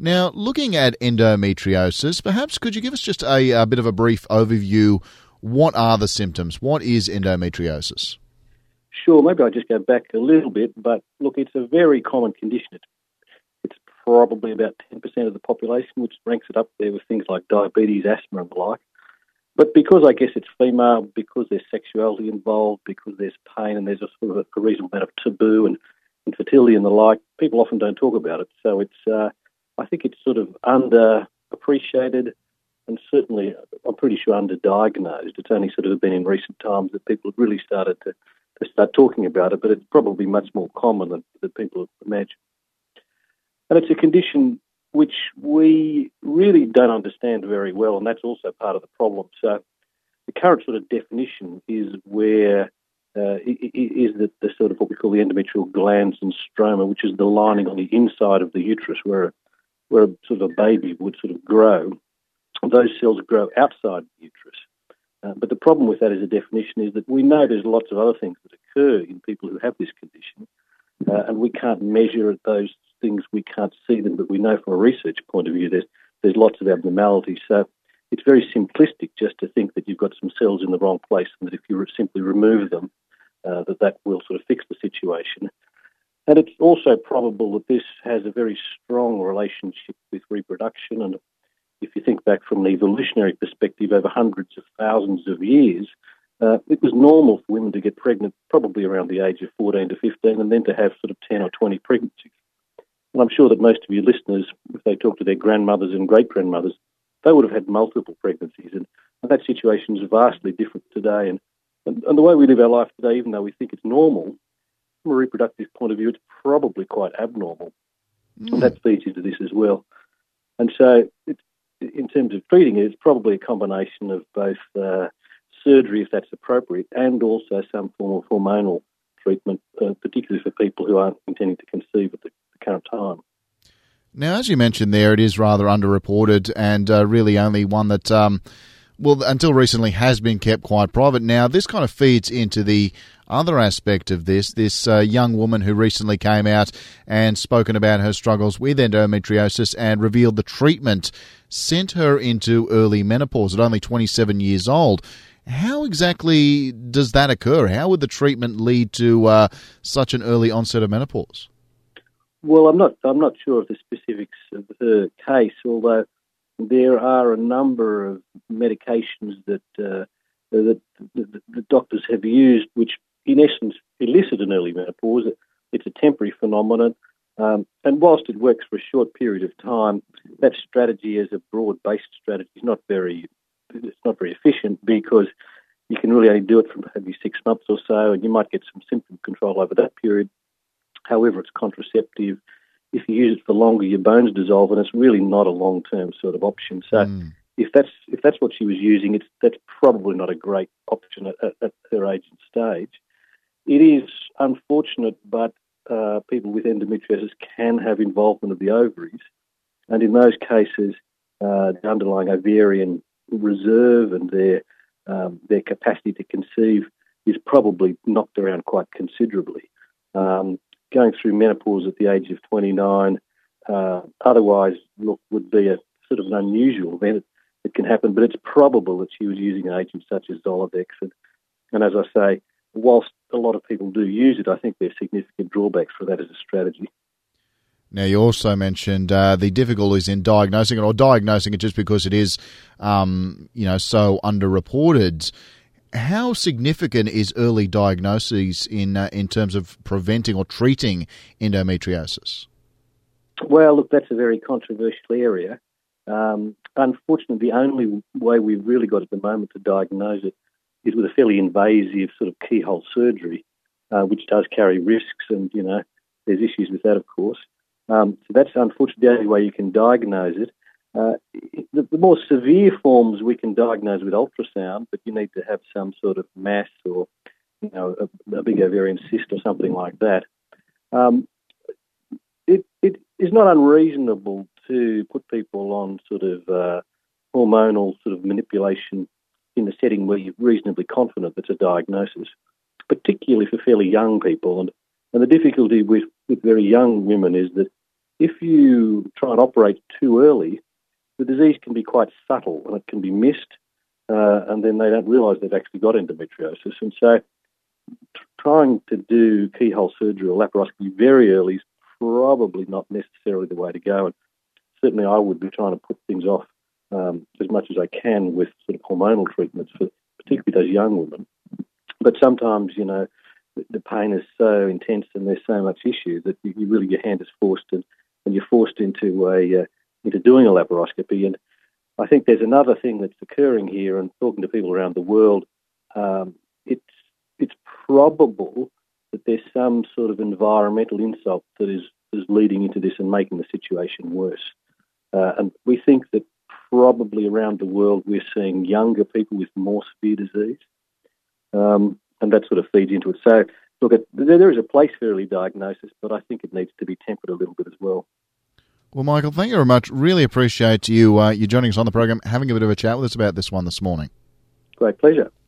Now, looking at endometriosis, perhaps could you give us just a bit of a brief overview? What are the symptoms? What is endometriosis? Sure, maybe I'll just go back a little bit, but look, it's a very common condition. It's probably about 10% of the population, which ranks it up there with things like diabetes, asthma and the like. But because I guess it's female, because there's sexuality involved, because there's pain and there's a sort of a reasonable amount of taboo and infertility and the like, people often don't talk about it. So it's, I think it's sort of underappreciated and certainly, I'm pretty sure, underdiagnosed. It's only sort of been in recent times that people have really started to start talking about it, but it's probably much more common than people imagine. And it's a condition which we really don't understand very well, and that's also part of the problem. So the current sort of definition is where is the sort of what we call the endometrial glands and stroma, which is the lining on the inside of the uterus where a sort of a baby would sort of grow. Those cells grow outside the uterus. But the problem with that as a definition is that we know there's lots of other things that occur in people who have this condition, and we can't measure those things, we can't see them, but we know from a research point of view there's lots of abnormalities. So it's very simplistic just to think that you've got some cells in the wrong place and that if you simply remove them, that will sort of fix the situation. And it's also probable that this has a very strong relationship with reproduction. And if you think back from an evolutionary perspective over hundreds of thousands of years, it was normal for women to get pregnant probably around the age of 14 to 15 and then to have sort of 10 or 20 pregnancies. And I'm sure that most of your listeners, if they talk to their grandmothers and great-grandmothers, they would have had multiple pregnancies. And that situation is vastly different today. And the way we live our life today, even though we think it's normal, from a reproductive point of view, it's probably quite abnormal. And that feeds into this as well. And so in terms of treating it, it's probably a combination of both surgery, if that's appropriate, and also some form of hormonal treatment, particularly for people who aren't intending to conceive at the current time. Now, as you mentioned there, it is rather underreported and really only one that, until recently has been kept quite private. Now, this kind of feeds into the other aspect of this young woman who recently came out and spoken about her struggles with endometriosis and revealed the treatment sent her into early menopause at only 27 years old. How exactly does that occur? How would the treatment lead to such an early onset of menopause? Well, I'm not sure of the specifics of her case, although there are a number of medications that the doctors have used, which in essence elicit an early menopause. It's a temporary phenomenon, and whilst it works for a short period of time, that strategy as a broad-based strategy is not very efficient because you can really only do it for maybe 6 months or so, and you might get some symptom control over that period. However, it's contraceptive. If you use it for longer, your bones dissolve, and it's really not a long-term sort of option. So, if that's what she was using, that's probably not a great option at her age and stage. It is unfortunate, but people with endometriosis can have involvement of the ovaries, and in those cases, the underlying ovarian reserve and their capacity to conceive is probably knocked around quite considerably. Going through menopause at the age of 29, otherwise would be a sort of an unusual event. It can happen, but it's probable that she was using an agent such as Zoladex. And as I say, whilst a lot of people do use it, I think there's significant drawbacks for that as a strategy. Now, you also mentioned the difficulties in diagnosing it just because it is, so underreported. How significant is early diagnosis in terms of preventing or treating endometriosis? Well, look, that's a very controversial area. Unfortunately, the only way we've really got at the moment to diagnose it is with a fairly invasive sort of keyhole surgery, which does carry risks, and there's issues with that, of course. So that's unfortunately the only way you can diagnose it. The more severe forms we can diagnose with ultrasound, but you need to have some sort of mass or a big ovarian cyst or something like that. It is not unreasonable to put people on sort of hormonal sort of manipulation in a setting where you're reasonably confident that's a diagnosis, particularly for fairly young people. And the difficulty with very young women is that if you try and operate too early, the disease can be quite subtle and it can be missed, and then they don't realise they've actually got endometriosis. And so trying to do keyhole surgery or laparoscopy very early is probably not necessarily the way to go. And certainly I would be trying to put things off as much as I can with sort of hormonal treatments for particularly those young women. But sometimes, the pain is so intense and there's so much issue that you really, your hand is forced and you're forced into doing a laparoscopy. And I think there's another thing that's occurring here, and talking to people around the world, it's probable that there's some sort of environmental insult that is leading into this and making the situation worse. And we think that probably around the world we're seeing younger people with more severe disease, and that sort of feeds into it. So, look, there is a place for early diagnosis, but I think it needs to be tempered a little bit as well. Well, Michael, thank you very much. Really appreciate you joining us on the program, having a bit of a chat with us about this one this morning. Great pleasure.